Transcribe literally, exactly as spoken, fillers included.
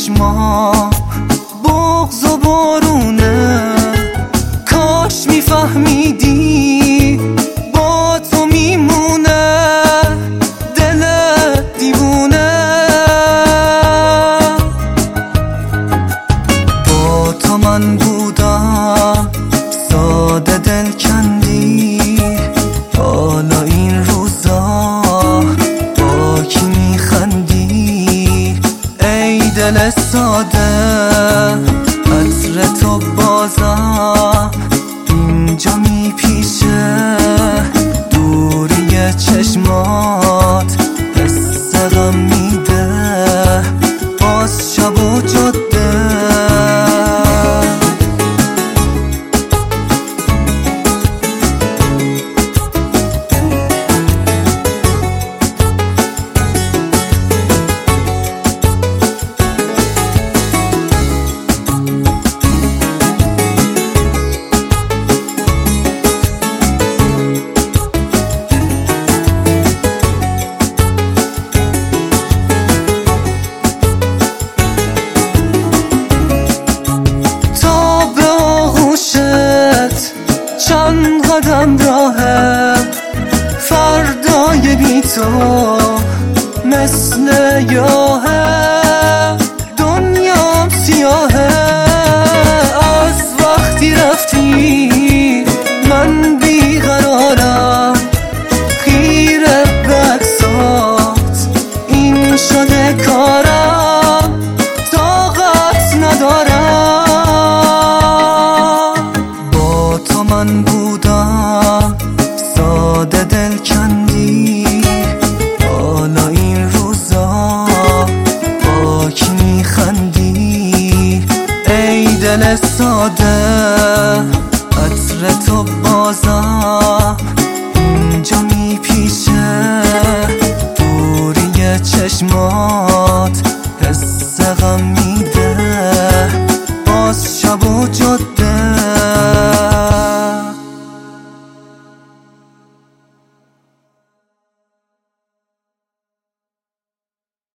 چشما بغض و بارونه. کاش میفهمیدی با تو میمونه دل دیوونه. با تو من بودم ساده دل کندی، حالا این روزا با کی میخندی؟ ای دل ساده عطر تو بازم اینجا میپیشه، دوری چشمات حس غم میده، باز شب و جاده. چند قدم راهه فردای بی تو مثل یاهه، دنیام سیاهه. از وقتی رفتی من بیقرارم، خیره به عکسات این شده کارم، طاقت ندارم. من بودم ساده دل کندی، حالا این روزا با کی میخندی؟ ای دل ساده عطر تو بازم اینجا میپیشه، دوری چشمات حس غم میده، باز شب و جاده.